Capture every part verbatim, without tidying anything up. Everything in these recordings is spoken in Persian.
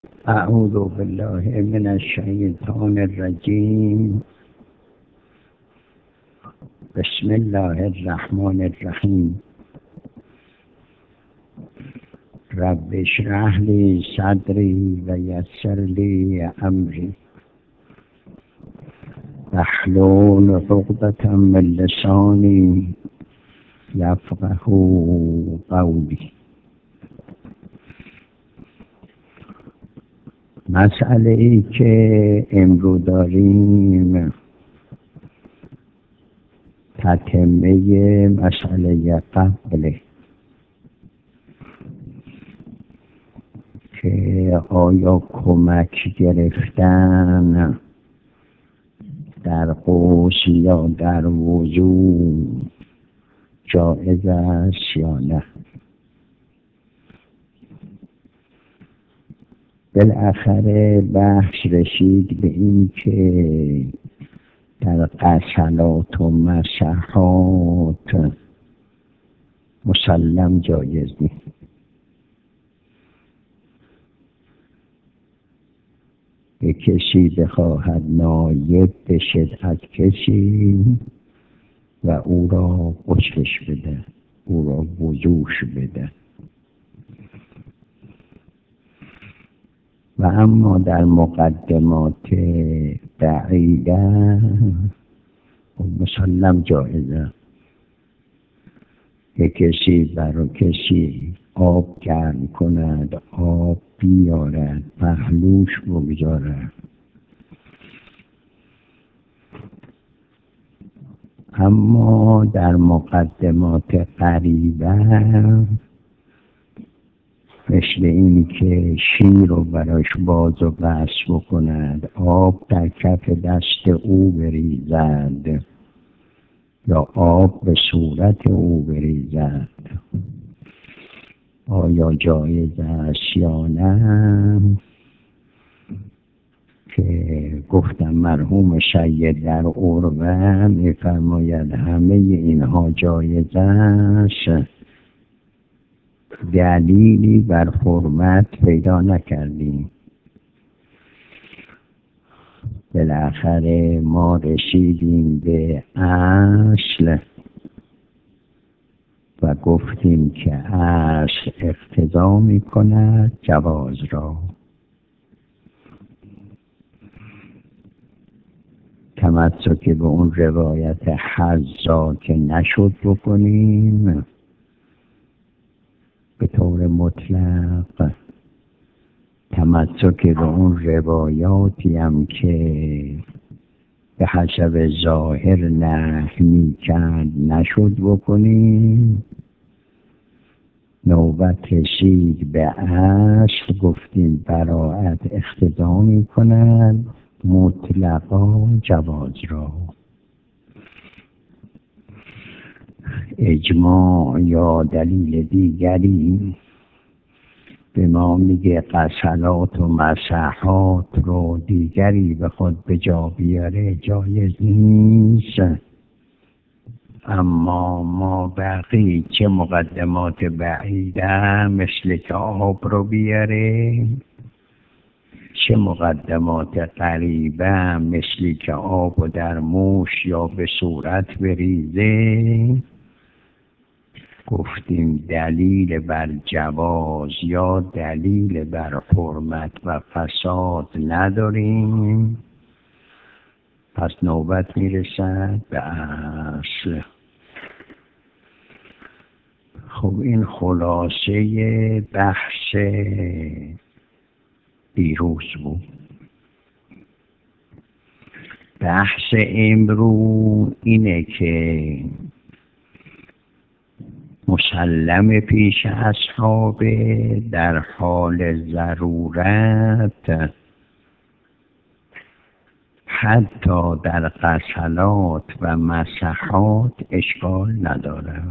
أعوذ بالله من الشيطان الرجيم. بسم الله الرحمن الرحيم. رب اشرح لي صدري ويسر لي أمري واحلل عقدة من لساني يفقه قولي. مسئله ای که امروز داریم تتمه مسئله قبله که آیا کمک گرفتن در غسل یا در وضو جایز است یا نه. بالاخره بحث رسید به این که در غسلات و مسحات مسلم جایز نیست. یک کسی بخواهد نایب بشد از کسی و او را غسلش بده، او را وضوش بده. و اما در مقدمات بعیده مسلم جایزه. یک کسی برای کسی آب گرم کند، آب بیارد، پهلوش بگذارد. اما در مقدمات قریبه مثل این که شیر رو براش باز و بس بکند، آب در کف دست او بریزد یا آب به صورت او بریزد، آیا جایز است یا نه؟ که گفتم مرحوم سید در عروه می‌فرماید همه اینها جایز است، دلیلی بر حرمت پیدا نکردیم. بالاخره ما رسیدیم به اصل و گفتیم که اصل اقتضا می کند جواز را. تمسک به اون روایت حظا که نشد بکنیم به طور مطلق، تمسک به اون روایاتی هم که به حسب ظاهر نهی می‌کرد نشد بکنیم. نوبت رسید به اصل، گفتیم براءت اقتضا می‌کند مطلقا جواز را. اجماع یا دلیل دیگری به ما میگه غسلات و مسحات رو دیگری به خود به جا بیاره جایز نیست. اما ما بقی چه مقدمات بعیده مثل که آب رو بیاره، چه مقدمات قریبه مثل که آب و در موش یا به صورت بریزه، گفتیم دلیل بر جواز یا دلیل بر حرمت و فساد نداریم. پس نوبت میرسد به اصل. خب این خلاصه بحث دیروز بود. بحث امروز اینه که مسلم پیش اصحاب در حال ضرورت حتی در غسلات و مسحات اشکال نداره.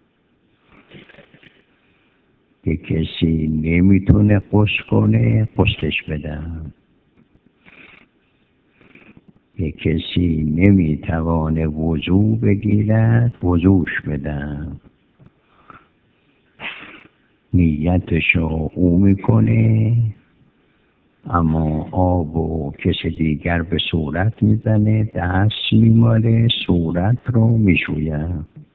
یک کسی نمیتونه غسل کنه، غسلش بدن. یک کسی نمیتوانه وضو بگیرد، وضوش بدن. نیتشو او میکنه اما آب و کس دیگر به صورت میزنه، دست میماله، صورت رو میشویه،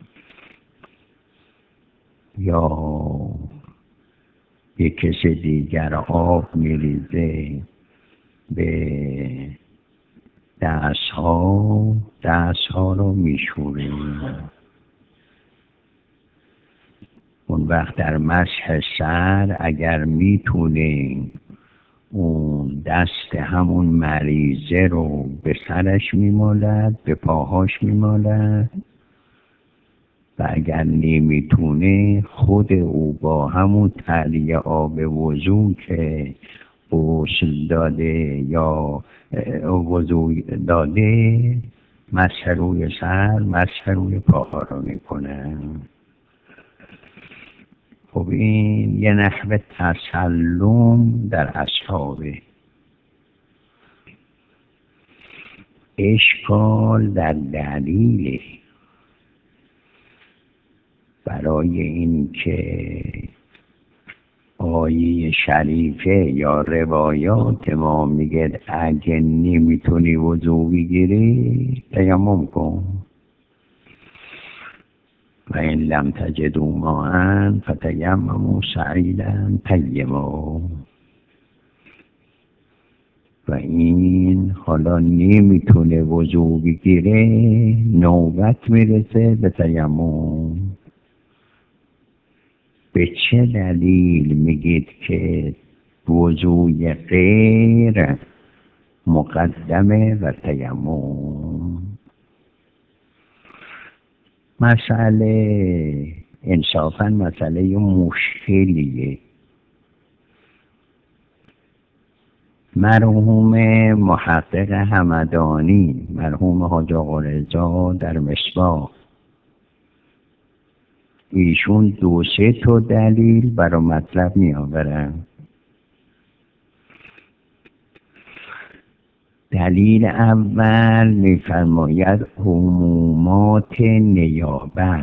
یا یک کس دیگر آب میریزه به دست ها، دست ها رو میشوره. اون وقت در مسح سر اگر میتونه اون دست همون مریضه رو به سرش میمالد، به پاهاش میمالد، و اگر نمیتونه خود او با همون تعلیه آب وضو که غسل داده یا وضو داده مسح روی سر، مسح روی پاها رو میکنه. خب این یه نحو تسلم در اصحابه. اشکال در دلیله برای این که آیه شریفه یا روایات ما میگه اگه نمیتونی وضو بگیری تیمم کن، و این لم تجدوا ماء فتیمموا صعیدا طیبا. و این حالا نمیتونه وضو بگیره، نوبت میرسه به تیمم. به چه دلیل میگید که وضوی غیر مقدمه و تیمم؟ مسئله انصافاً مسئله مشکلیه. مرحوم محقق همدانی، مرحوم حاج آقا رضا در مصباح، ایشون دو سه تا دلیل برای مطلب می آورن. دلیل اول میفرماید عمومات نیابت،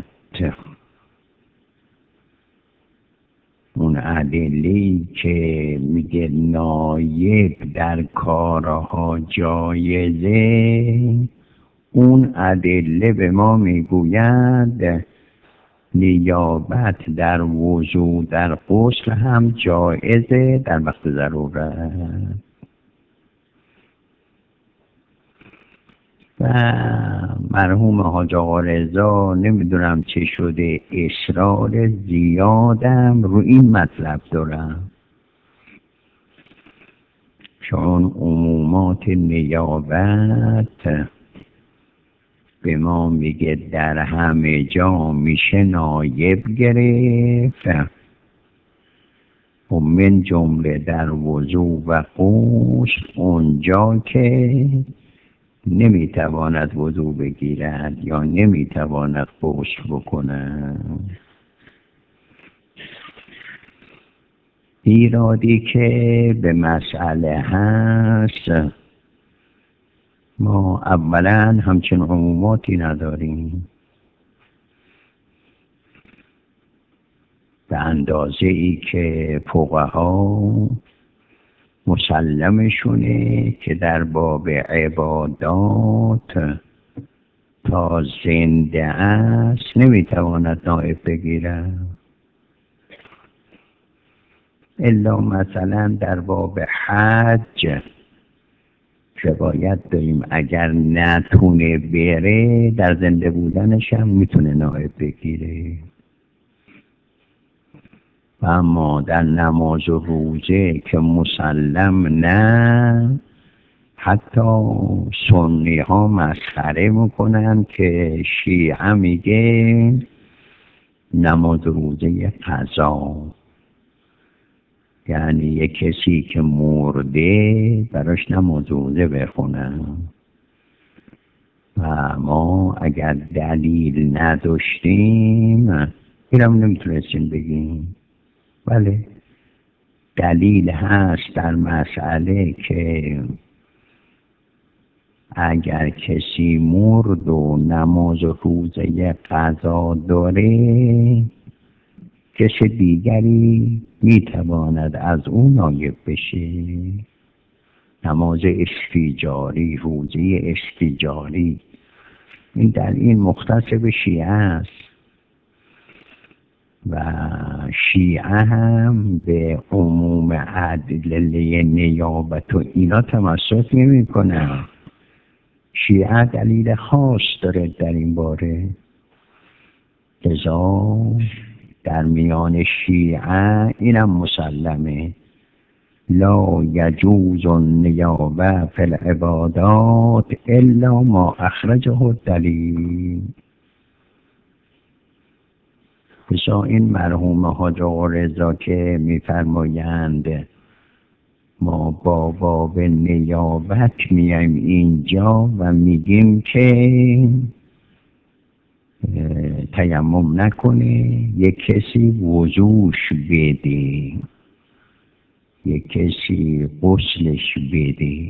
اون ادله‌ای که میگه نایب در کارها جایزه، اون ادله به ما میگوید نیابت در وضو در غسل هم جایزه در وقت ضرورت. و مرحوم حاج آقا رضا نمیدونم چه شده اصرار زیادم رو این مطلب دارم، چون عمومات نیابت به ما میگه در همه جا میشه نایب گرفت، و من جمله در وضو و غسل اونجا که نمیتواند وضو بگیرد یا نمیتواند غسل بکند. ایرادی که به مسئله هست، ما اولا همچین عموماتی نداریم به اندازه ای که فقها مسلمشونه که در باب عبادات تا زنده است نمیتواند نائب بگیرد. الا مثلا در باب حج روایت داریم اگر نتونه بره در زنده بودنش هم میتونه نائب بگیره. و اما در نماز و روزه که مسلم نه، حتی سنی ها مسخره میکنن که شیعه میگه نماز و روزه قضا، یعنی یک کسی که مرده براش نماز و روزه بخونن. و ما اگر دلیل نداشتیم اینم نمیتونستیم بگیم. بله دلیل هست در مسئله که اگر کسی مرد و نماز و روزه قضا داره، کسی دیگری میتواند از اون نایب بشه. نماز استیجاری، روزه استیجاری، این در این مختص به شیعه است و شیعه هم به عموم ادله نیابت و اینا تمسک نمی کنن. شیعه دلیل خاص داره در این باره. لذا در میان شیعه اینم مسلمه، لا یجوز النیابه فی العبادات الا ما اخرجه الدلیل. بسا این مرحوم حاج آقا رضا که میفرمایند ما با باب نیابت میایم اینجا و میگیم که تیمم نکنه، یک کسی وضوش بده، یک کسی غسلش بده.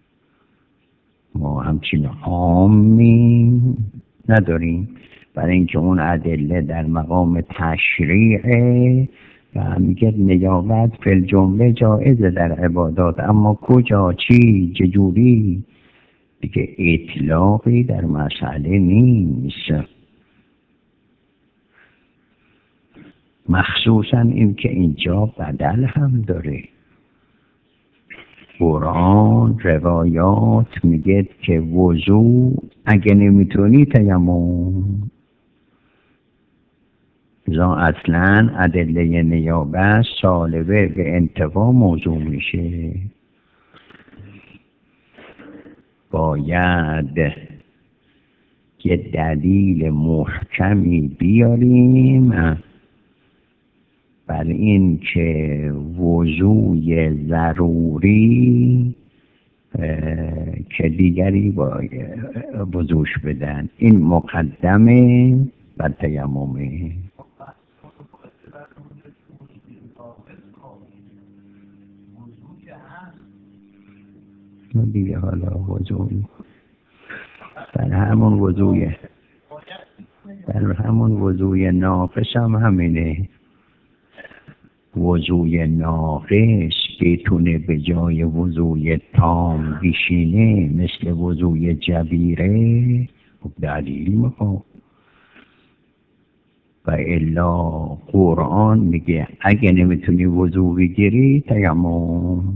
ما همچین عامی نداریم، برای اینکه اون ادله در مقام تشریعه و میگه نیابت فی الجمله جایزه در عبادات، اما کجا، چی، چجوری، دیگه اطلاقی در مسئله نیست. مخصوصا این که اینجا بدل هم داره. قرآن روایات میگه که وضو اگه نمیتونی تیمم. زا اصلا ادله نیابه سالبه به انتفاع موضوع میشه. باید یه دلیل محکمی بیاریم بر این که وضوی ضروری که دیگری با وضوش بدن، این مقدمه بر تیممه. دیگه حالا وضوی در همون وضوی در همون وضوی ناقص هم همینه. وضوی ناقص بتونه به جای وضوی تام بشینه مثل وضوی جبیره، خب دلیل میخواد. و الا قرآن میگه اگه نمیتونی وضو بگیری تیمم.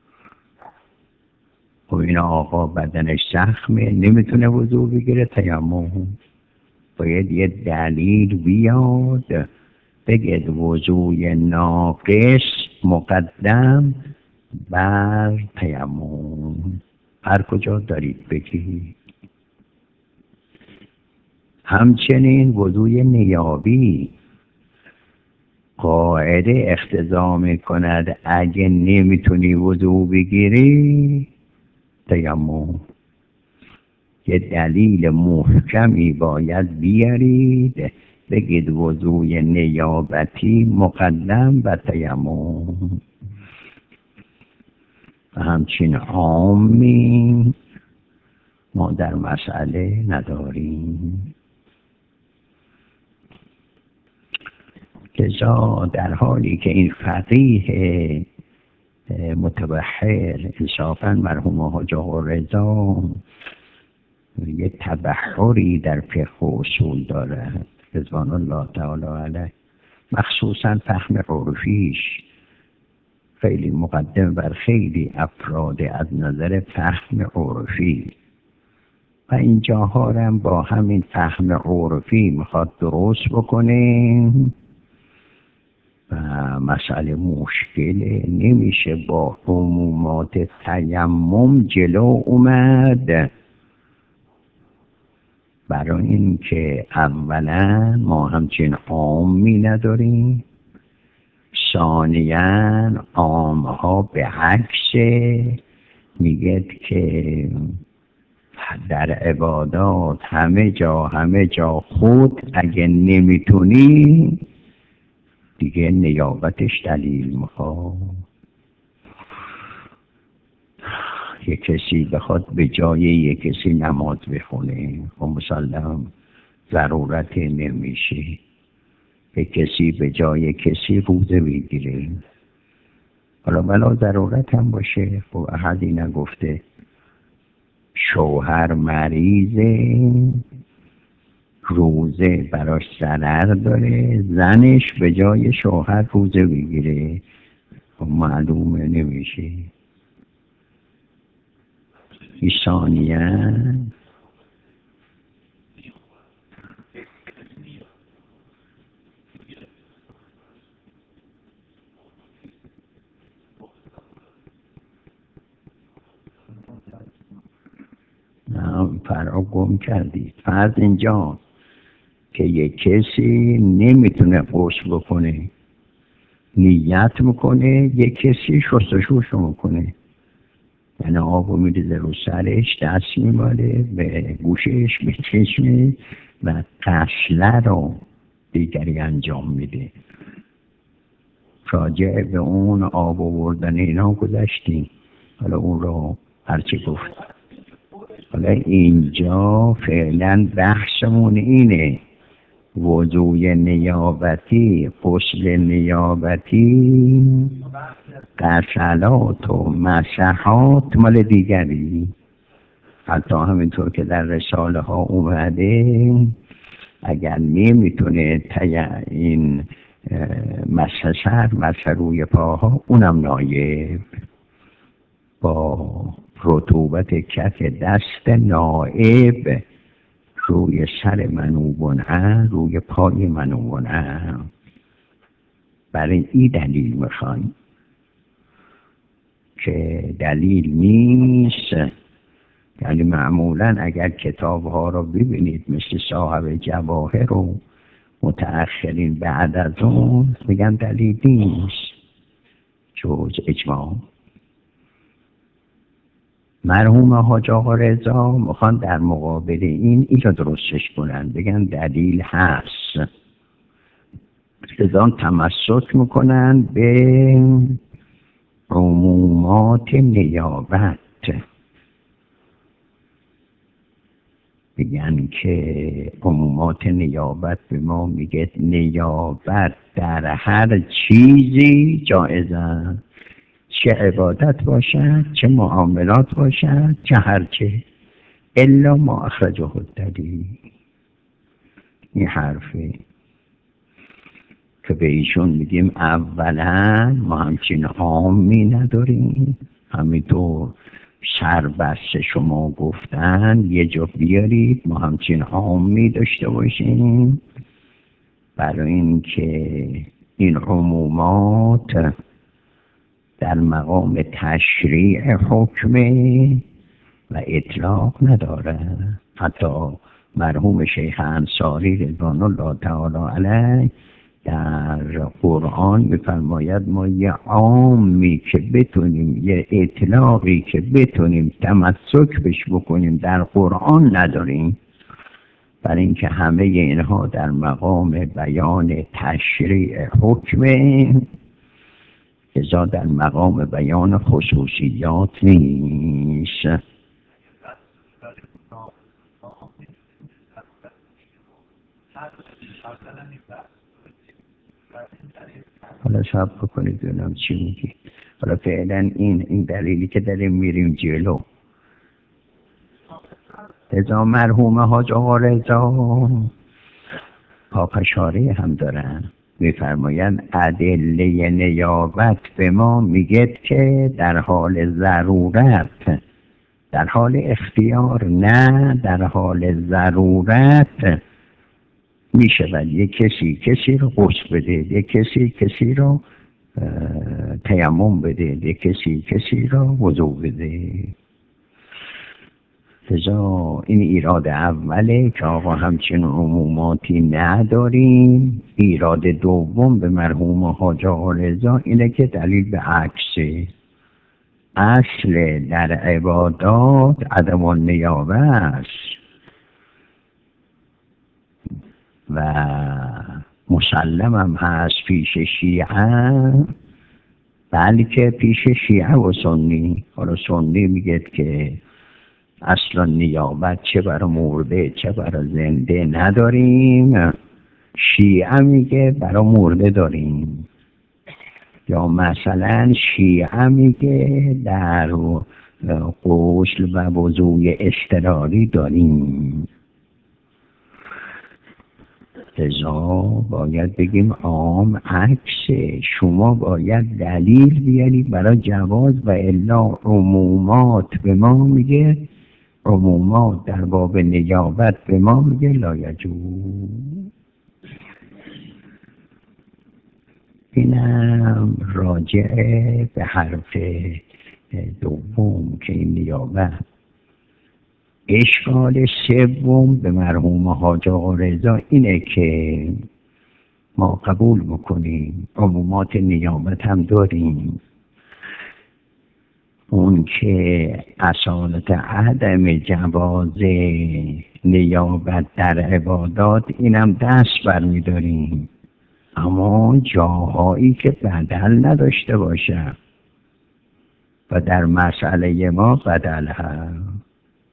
خب این آقا بدنش زخمه نمیتونه وضو بگیره، تیمم. باید یه دلیل بیاد بگید وضوی ناقص مقدم بر تیمم. هر کجا دارید بگید. همچنین وضوی نیابی قاعده اقتضا میکند اگه نمیتونی وضو بگیری تیمم. یه دلیل محکمی باید بیارید بگید وضوی نیابتی مقدم بر تیمم. و همچین عامی ما در مسئله نداریم. لذا در حالی که این فقیه متبحر انصافاً مرحوم حاج آقا رضا یه تبحری در فقه و اصول دارد رضوان الله تعالی علیه، مخصوصاً فهم عرفیش خیلی مقدم بر خیلی افراد از نظر فهم عرفی، و این جاها هم با همین فهم عرفی میخواد درست بکنه و مسئله مشکله. نمیشه با عمومات تیمم جلو اومد، برای اینکه اولا ما همچین عامی نداریم، ثانیاً عامها به عکس میگه که در عبادات همه جا همه جا خود اگه نمیتونی دیگه نیابتش دلیل میخواد. یک کسی بخواد به جای یک کسی نماز بخونه و مسلم ضرورت نمیشه، یک کسی به جای کسی روزه بگیره، حالا بلا ضرورت هم باشه، خب احدی نگفته شوهر مریضه روزه براش ضرر داره، زنش به جای شوهر روزه بگیره، خب معلومه نمیشه. ثانیاً فرا گم کردید. فرض اینجا که یک کسی نمیتونه غسل بکنه، نیت میکنه، یک کسی شستشوشو میکنه، یعنی آبو میریزه رو سرش، دست میماله به گوشش، به چشمه و غسله رو دیگری انجام میده. راجع به اون آب آوردن اینا گذشتیم، حالا اون رو هرچی گفت. حالا اینجا فعلا بحثمون اینه وضوی نیابتی، غسل نیابتی، غسلات و مسحات مال دیگری. حتی همینطور که در رساله ها اومده اگر نمیتونه طی این مسح سر، مسح روی پاها، اونم نایب با رطوبت کف دست نائب روی سر منوبونه، روی پای منوبونه. برای این دلیل میخوایم که دلیل نیست. یعنی معمولا اگر کتاب ها رو ببینید مثل صاحب جواهر رو متأخرین بعد از اون میگن دلیل نیست جز اجماع. مرحوم حاج آقا رضا میخوان در مقابل این اینجا درستش کنن، بگن دلیل هست، لذا تمسک میکنن به عمومات نیابت. بگن که عمومات نیابت به ما میگه نیابت در هر چیزی جایزه، چه عبادت باشد، چه معاملات باشد، چه هرچه، الا ما اخرجه الدلیل. این حرفه که به ایشون میگیم اولا ما همچین عامی نداریم، همینطور سربست شما گفتن یه جا بیارید ما همچین عامی داشته باشیم، برای اینکه این عمومات در مقام تشریع حکمه و اطلاق نداره. حتی مرحوم شیخ انصاری رضوان الله تعالی علیه در قرآن میفرماید ما یه عامی که بتونیم، یه اطلاقی که بتونیم تمسک بش بکنیم در قرآن نداریم، برای اینکه همه اینها در مقام بیان تشریع حکمه، ازا در مقام بیان خصوصیات نیست. حالا شب بکنید ببینم چی میگی. حالا فعلا این این دلیلی که داریم میریم جلو. رضا مرحوم حاج آقا رضا پاپشاری هم دارن، میفرمایند ادله نیابت به ما میگه که در حال ضرورت، در حال اختیار نه، در حال ضرورت میشه و یک کسی کسی رو غسل بده، یک کسی کسی رو تیمم بده، یک کسی کسی رو وضو بده. لذا این ایراد اوله که آقا همچین عموماتی نداریم. ایراد دوم به مرحوم حاج آقا رضا اینه که دلیل به عکسه. اصل در عبادات عدم النیابه است و مسلم هم هست پیش شیعه، بلکه پیش شیعه و سنی. حالا سنی میگه که اصلا نیابت چه برای مرده چه برای زنده نداریم، شیعه میگه برای مرده داریم. یا مثلا شیعه میگه در غسل و وضوء اضطراری داریم، لذا باید بگیم عام عکسه. شما باید دلیل بیاری برای جواز و الا عمومات به ما میگه، عمومات در باب نیابت به ما میگه لایجوز. اینم راجع به حرف دوم که این نیابت. اشکال سوم به مرحوم حاج آقا رضا اینه که ما قبول میکنیم عمومات نیابت هم داریم، اون که اصالت عدم جواز نیابت در عبادات اینم دست برمیداریم، اما جاهایی که بدل نداشته باشه و در مسئله ما بدل هست.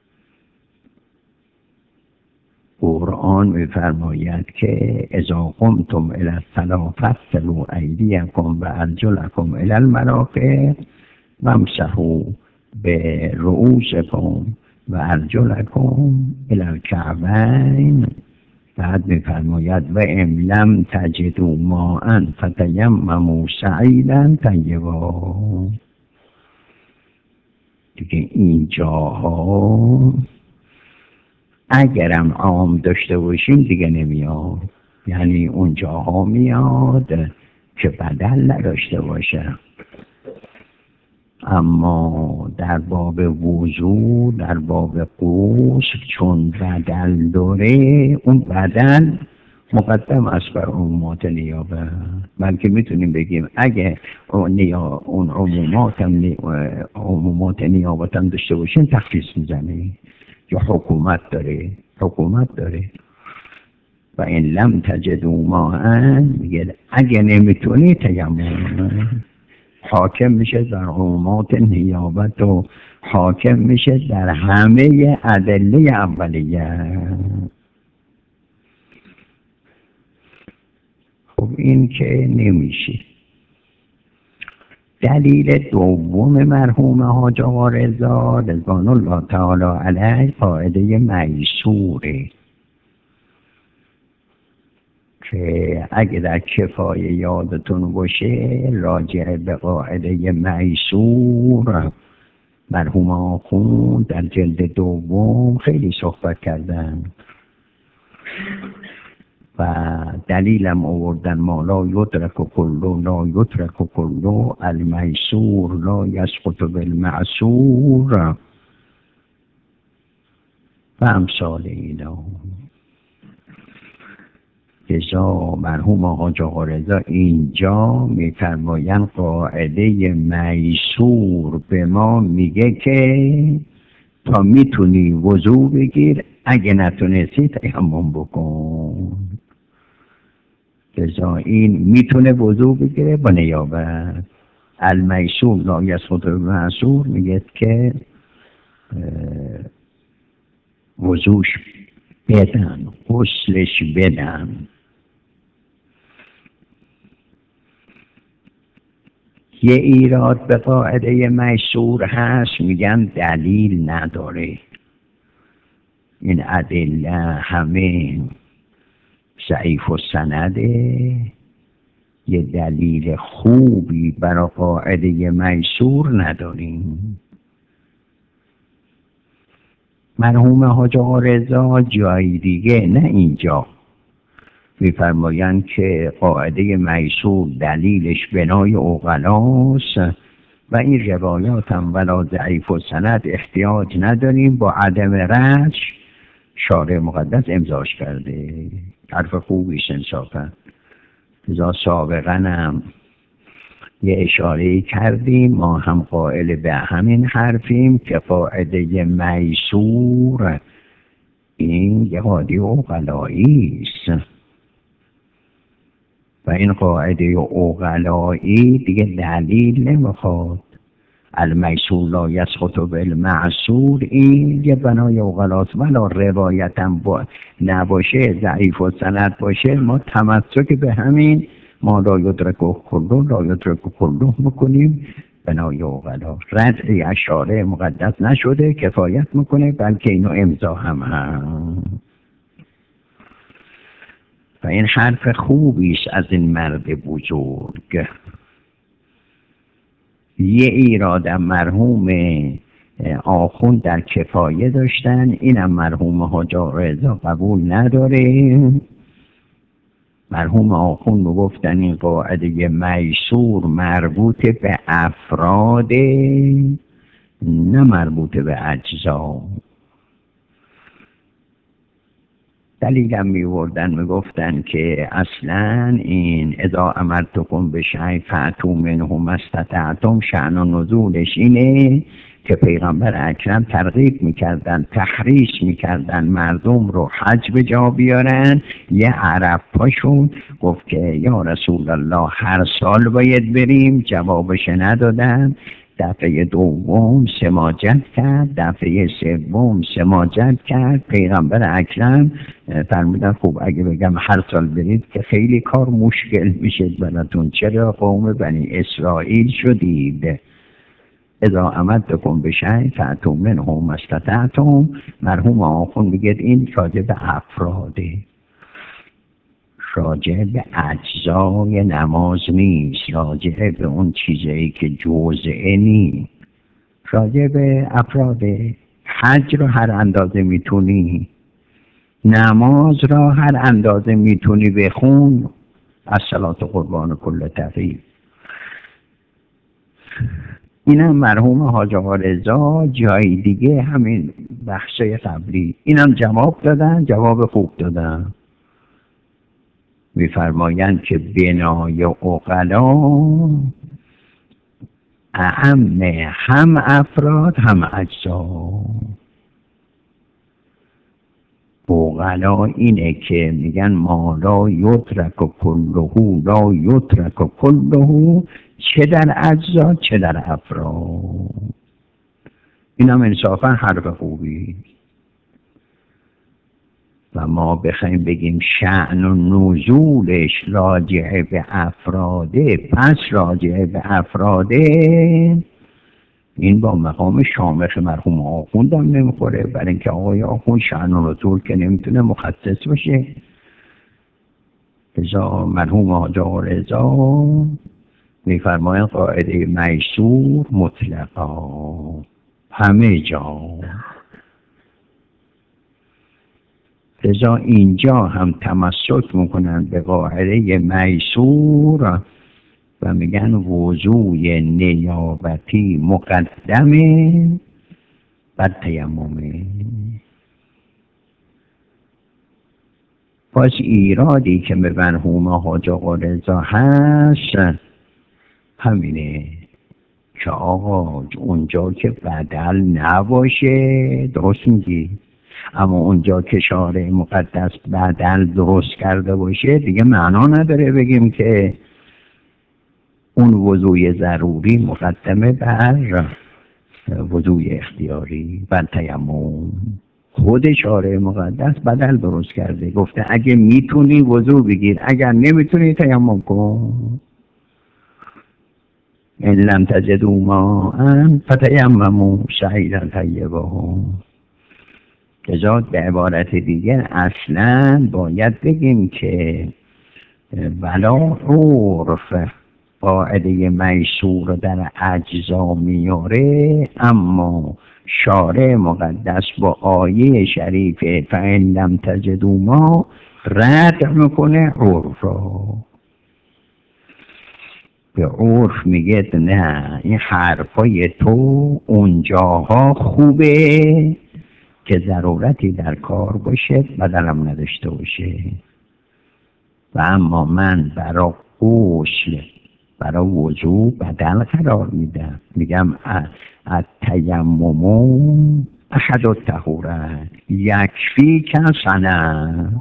قرآن می‌فرماید که اذا قمتم الی الصلاة فاغسلوا ایدیکم و ارجلکم الی المرافق وامسحوا برؤوسکم و ارجلکم الی الکعبین. بعد می‌فرماید و ان لم تجدوا ماء فتیمموا صعیدا طیبا. دیگه این جاها اگرم عام داشته باشیم دیگه نمیاد، یعنی اون جاها میاد که بدل نداشته باشه. اما در باب وضو، در باب غسل چون بدل داره، اون بدل مقدم است بر عمومات نیابه. بلکه میتونیم بگیم اگه اون عمومات هم عمومات نیابت هم داشته باشیم تخصیص میزنه، یا حکومت داره حکومت داره و این لم تجدوا ماء میگه اگه نمیتونی تیمم. حاکم میشه در عمومات نیابت و حاکم میشه در همه ادله اولیه. خب این که نمیشه. دلیل دوم مرحوم حاج آقا رضا رضوان الله تعالی علیه قاعده میسوره که اگه در کفایه یادتون باشه راجع به قاعده میسور مرحوم آخوند در جلد دوم خیلی صحبت کردن و دلیلم آوردن ما لا یدرک کلو لا یترک کلو المیسور لا یسقط بالمعسور و امثال اینا. لذا مرحوم حاج آقا رضا اینجا میفرمایند قاعده میسور به ما میگه که تا میتونی وضو بگیر، اگه نتونستی تیمم بکن. لذا این میتونه وضو بگیره با نیابت. المیسور لا یسقط بالمعسور میگه که وضوش بدن، غسلش بدن. یه ایراد به قاعده میسور هست، میگن دلیل نداره. این ادله همه ضعیف و سنده، یه دلیل خوبی برای قاعده میسور نداریم. مرحوم حاج آقا رضا جای دیگه نه اینجا میفرمایند که قاعده میسور دلیلش بنای عقلاست و این روایات هم ولا ضعیف و سند احتیاج نداریم، با عدم رجح شارع مقدس امضاش کرده. حرف خوبیش انصافا. لذا سابقا هم یه اشاره کردیم، ما هم قائل به همین حرفیم که قاعده میسور این یه قاعده عقلایی است و این قاعده عقلایی دیگه دلیل نمیخواد. المیسور لا یسقط بالمعسور این یه بنای عقلاست، ولا روایت هم با نباشه، ضعیف و سند باشه، ما تمسک به همین ما لا یدرک و کلو لا یدرک و کلو میکنیم بنای اوغلا. ردعی از شارع مقدس نشده کفایت میکنه، بلکه اینو امضا هم هم و این حرف خوبی است از این مرد بزرگ. یه ایرادم مرحوم آخوند در کفایه داشتن، اینم مرحوم حاج آقا رضا قبول نداره. مرحوم آخوند گفتن این قاعده میسور مربوط به افراد نه مربوط به اجزا. دلیلم میوردن میگفتن که اصلا این اذا امرتکم بشیء فأتوا منه ما استطعتم شأن و نزولش اینه که پیغمبر اکرم ترغیب میکردن، تحریش میکردن مردم رو حج به جا بیارن. یه عرب پاشون گفت که یا رسول الله هر سال باید بریم، جوابش ندادن. دفعه دوم سماجت کرد، دفعه سوم سماجت کرد. پیغمبر اکرم فرمودن خب اگه بگم هر سال برید که خیلی کار مشکل میشه براتون، چرا قوم بنی اسرائیل شدید. اذا امرتکم بشیء فأتوا منه ما استطعتم. مرحوم آخوند میگه این راجع به افراده، راجع به اجزای نماز نیست، راجع به اون چیزایی که جزئه نیست، راجع به افراده. حج رو هر اندازه میتونی، نماز را هر اندازه میتونی بخون. الصلاة قربان کل تقی. اینم مرحوم حاج آقا رضا جای دیگه همین بخشای قبلی اینم جواب دادن، جواب خوب دادن. میفرمایند که بنای عقلا اهم هم افراد هم اجزا. عقلا اینه که میگن ما لا یترک کله لا یترک کله، چه در اجزا چه در افراد. اینم انصافا حرف خوبی. و ما بخوایم بگیم شأن و نزولش راجع به افراده، پس راجع به افراده، این با مقام شامخ مرحوم آخوند هم نمیخوره. برای اینکه آقای آخوند شأن و نزول که نمیتونه مخصص باشه. رضا مرحوم حاج آقا رضا میفرمایند قاعده میسور مطلقا همه جا. لذا اینجا هم تمسک میکنن به قاعده میسور و میگن وضوی نیابتی مقدمه بر تیممه. پس ایرادی که به مرحوم حاج آقا رضا هست همینه که آقا اونجا که بدل نباشه درست میگی، اما اونجا که شارع مقدس بدل درست کرده باشه دیگه معنا نداره بگیم که اون وضوی ضروری مقدمه بر وضوی اختیاری بر تیمم. خود شارع مقدس بدل درست کرده، گفته اگه میتونی وضو بگیر، اگر نمیتونی تیمم کن. ان لم تجدوا ماء فتیمموا صعیدا طیبا. لذا به عبارت دیگر اصلا باید بگیم که ولا عرف قاعده میسور در اجزا میاره، اما شارع مقدس با آیه شریف فإن لم تجدوا ماء رد میکنه عرف را. به عرف میگه نه این حرفای تو اونجاها خوبه که ضرورتی در کار باشه بدلم نداشته باشه، و اما من برای غسل برای وضو بدل قرار میدم، میگم التیمم احد الطهورین یکفیک سنه.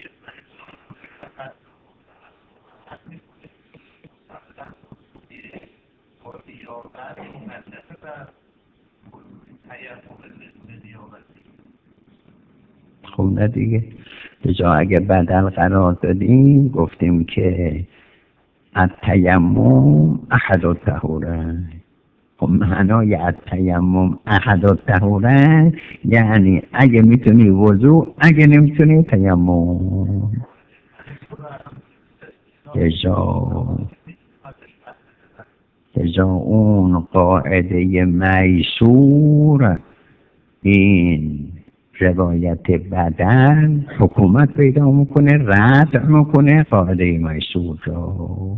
خب نه دیگه. لذا اگه بدل قرار دادیم گفتیم که التیمم احد الطهورین. خب معنای التیمم احد الطهورین یعنی اگه میتونی وضو، اگه نمیتونی تیمم. جزا جزا اون قاعده میسور، این روایت بدن حکومت پیدا میکنه، رد میکنه قاعده میسور رو.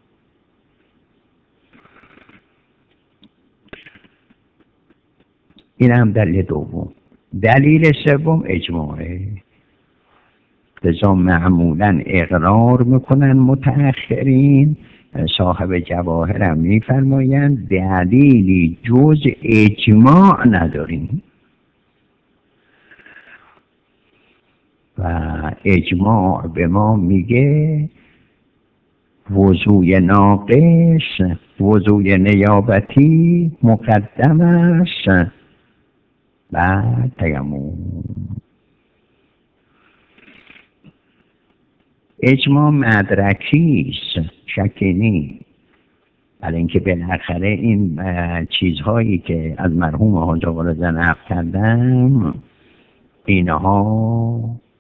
این هم دلیل دوم. دلیل سوم اجماعه. لذا معمولا اقرار میکنن متأخرین، صاحب جواهر هم میفرمایند دلیلی جز اجماع نداریم و اجماع به ما میگه وضوی ناقص، وضوی نیابتی مقدم است بعد تیمم. اجماع مدرکی است، شکی نیست. برای اینکه بالاخره این چیزهایی که از مرحوم حاج آقا رضا نقل کردم، اینها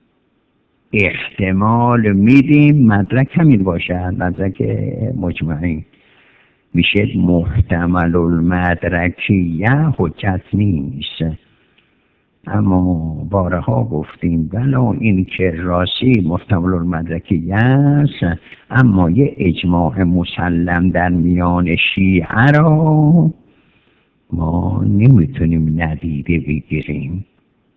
احتمال میدیم مدرک همین باشد، مدرک مجمعی. میشه محتمل المدرکیه حجت نیست. اما بارها گفتیم ولی این که راستی محتمل المدرکیه است، اما یه اجماع مسلم در میان شیعه را ما نمیتونیم ندیده بگیریم.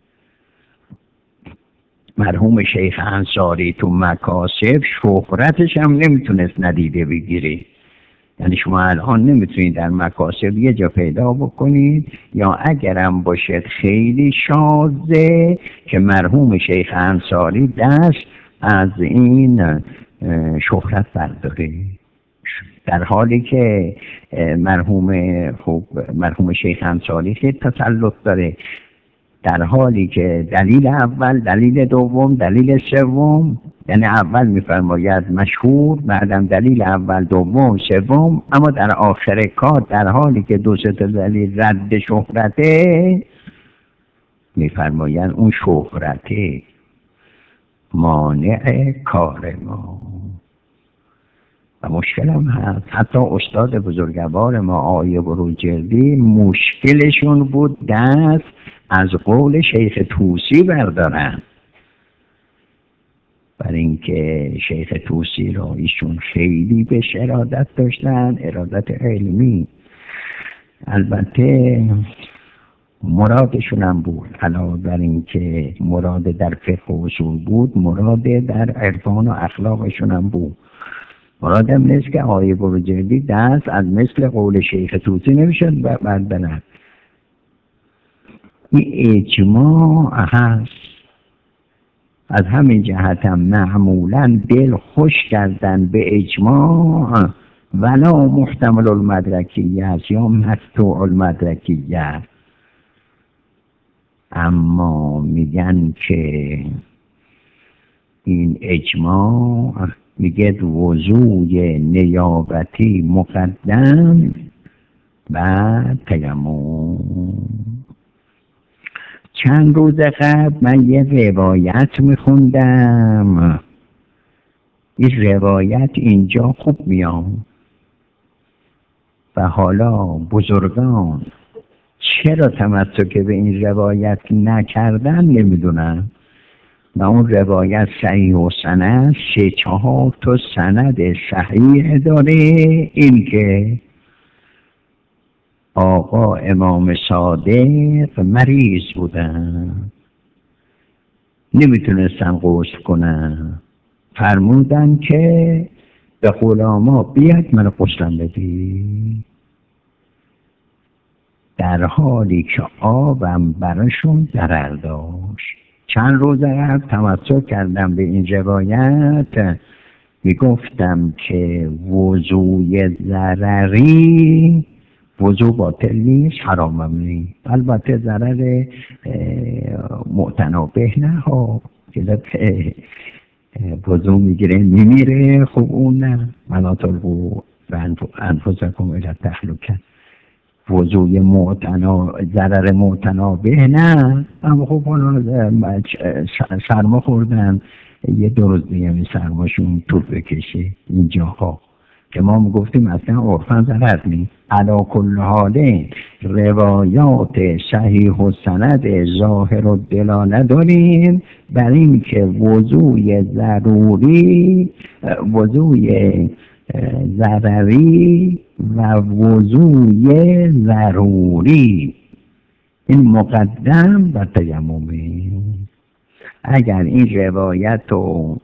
مرحوم شیخ انصاری تو مکاسب شهرتش هم نمیتونست ندیده بگیری. یعنی شما الان نمیتونید در مکاسب یه جا پیدا بکنید، یا اگرم باشد خیلی شاذه، که مرحوم شیخ انصاری دست از این شهرت برداره، در حالی که مرحوم خب مرحوم شیخ انصاری خیلی تسلط داره، در حالی که دلیل اول، دلیل دوم، دلیل سوم، یعنی اول میفرماید مشهور، بعدم دلیل اول، دوم، سوم، اما در آخر کار در حالی که دو سه تا دلیل رد شهرته، میفرماید اون شهرته مانع کار ما. و مشکل هم هست. حتی استاد بزرگوار ما آقای بروجردی مشکلشون بود دست از قول شیخ طوسی بردارن، برای اینکه شیخ طوسی را ایشون خیلی بهش ارادت داشتن، ارادت علمی. البته مرادشون هم بود، علاوه بر اینکه مراد در فقه و اصول بود، مراد در عرفان و اخلاقشون هم بود. مرادم نیست که آقای بروجردی دست از مثل قول شیخ طوسی نمیشد بردارن. این اجماع هست. از همین جهت هم معمولا دل خوش کردن به اجماع ولا محتمل المدرکیه است یا مقطوع المدرکیه. اما میگن که این اجماع میگه وضوی نیابتی مقدم بعد تیمم. چند روز قبل من یه روایت میخوندم، این روایت اینجا خوب میام و حالا بزرگان چرا تمسک به این روایت نکردن نمیدونم. و اون روایت صحیح و سند سه چهار تا سند صحیح داره. این که آقا امام صادق مریض بودن، نمیتونستن غسل کنن، فرمودن که به غلاما بیاد منو غسلم بدی، در حالی که آبم براشون ضرر داشت. چند روز قبل تمسک کردم به این روایت، میگفتم که وضوی ضرری وضو باطل نیست، حرامم نیست. البته ضرر معتنابه نه ها، که وضو میگیره میمیره. خب اون نه، مناطق و انفسکم الی تهلکه، وضوی معتنا ضرر معتنابه نه. اما خب حالا سرما خوردن یه دو روز دیگه می سرماشون طول بکشه اینجاها که ما میگفتیم اصلا عرفا ضرر نی. علا کل حال روایات صحیح و سند ظاهر و دلالت داریم بر این که وضوی ضروری، وضوی ضرری و وضوی ضروری این مقدم بر تیممه. اگر این روایت رو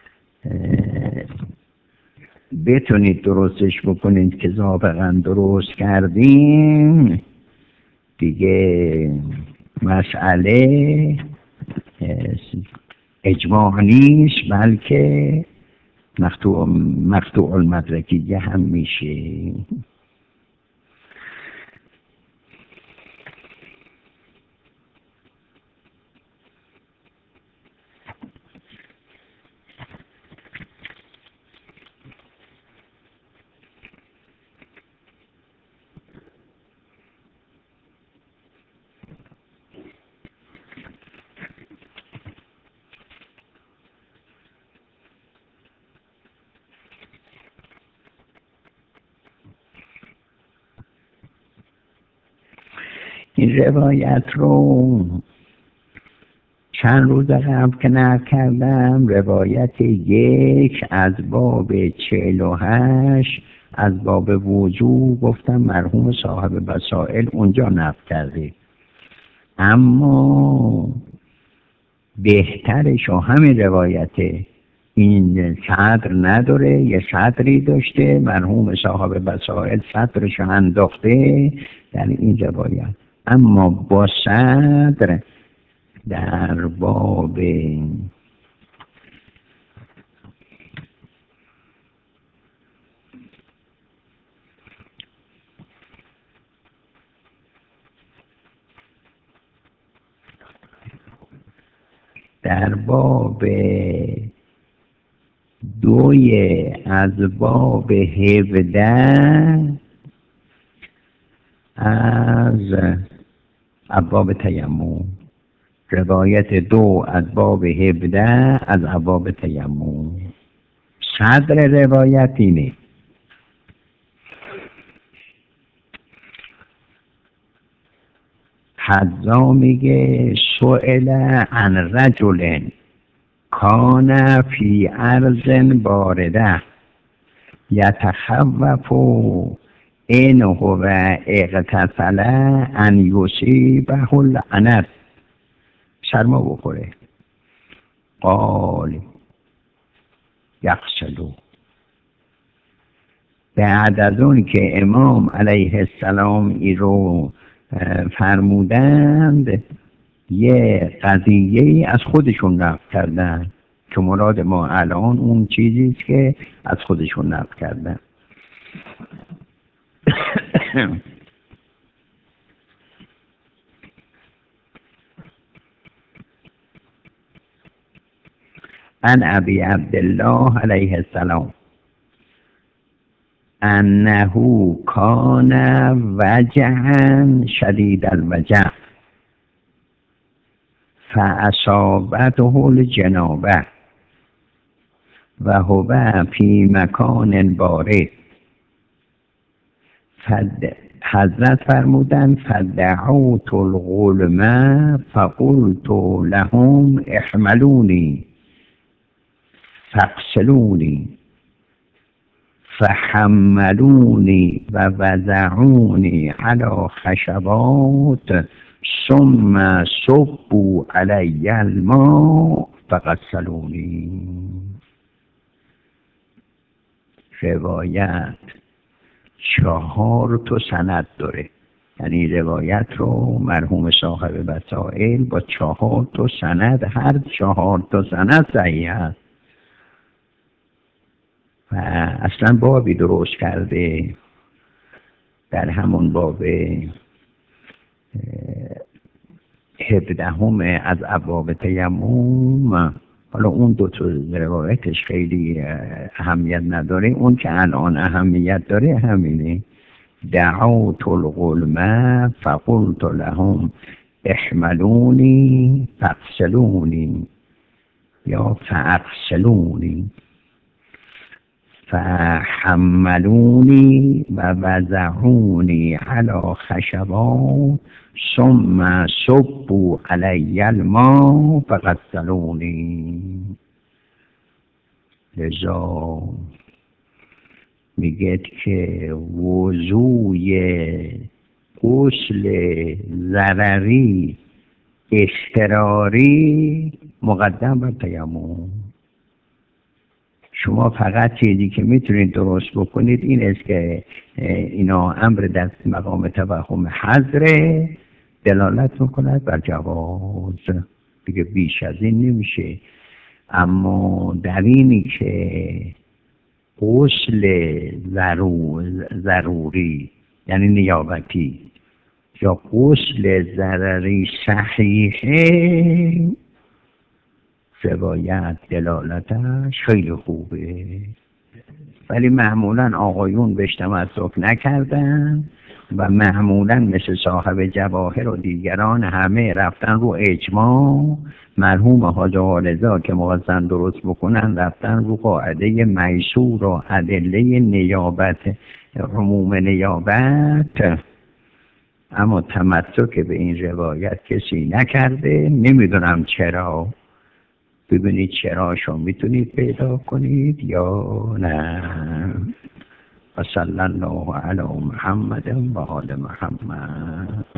بتونید درستش بکنید که ذابقا درست کردین دیگه مسئله اجماع نیست بلکه مقطوع مقطوع المدرکیه هم میشه. این روایت رو چند روز قبل که نقل کردم، روایت یک از باب چهل و هشت از باب وضو گفتم مرحوم صاحب وسائل اونجا نقل کرده، اما بهترش و همین روایت این صدر نداره، یه صدری داشته مرحوم صاحب وسائل صدرش انداخته در این روایت، اما با صدر در باب در باب دوی از باب هفده از ابواب تیمم، روایت دو از باب هفده از ابواب تیمم. صدر روایت اینه: حذا میگه سئل عن رجل کان فی ارض بارده یتخوف این هو اغتسل ان یصیبه العنت، سرما بخوره، قال یغسلو. بعد از اون که امام علیه السلام ای رو فرمودند یه قضیه از خودشون نقل کردن که مراد ما الان اون چیزی که از خودشون نقل کردن. عن ابی عبدالله علیه السلام انه کان وجعا شدید الوجع فاصابته الجنابه و هو فی مکان بارد. حضرت فرمودند فدعوت الغلم فقلت لهم احملونی فاغسلونی فحملونی و وضعونی علی خشبات ثم صبوا علی الماء فغسلونی. روایت چهار تا سند داره، یعنی روایت رو مرحوم صاحب وسائل با چهار تا سند، هر چهار تا سند صحیح است و اصلا بابی درست کرده در همون باب هفدهم از ابواب تیمم حالا اون دو تا روایتش خیلی اهمیت نداره، اون که الان اهمیت داره همینه. دعوت الغلمه فقلت لهم احملونی فاغسلونی یا فاغسلونی فحملونی و وضعونی علی خشبات ثم صبوا علی الماء فغسلونی. لذا میگه که وضوی غسل ضرری اضطراری مقدم بر تیمم. شما فقط چیزی که میتونید درست بکنید این است که اینا امر در مقام توهم حضر دلالت میکند بر جواز، دیگه بیش از این نمیشه. اما در اینی که غسل ضروری یعنی نیابتی یا غسل ضرری صحیحه، روایت دلالتش خیلی خوبه، ولی معمولا آقایون بهش تمسک نکردن و معمولا مثل صاحب جواهر و دیگران همه رفتن رو اجماع. مرحوم حاج آرزا که موازن درست بکنن رفتن رو قاعده میسور و ادله نیابت، عموم نیابت، اما تمسک به این روایت کسی نکرده. نمیدونم چرا، ببینید چراشو میتونید پیدا کنید یا نه. و صلی الله علی محمد و آل محمد.